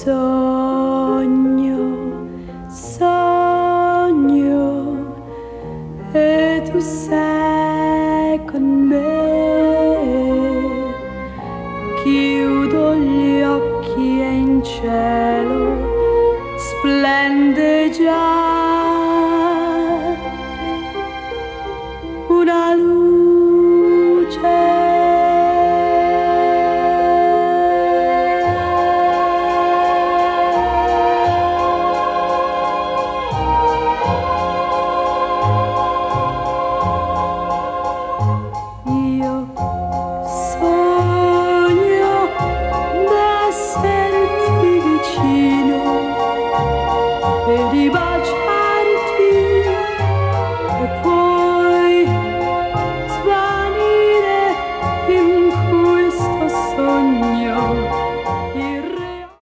sogno, sogno e tu sei con me. Chiudo gli occhi e in cielo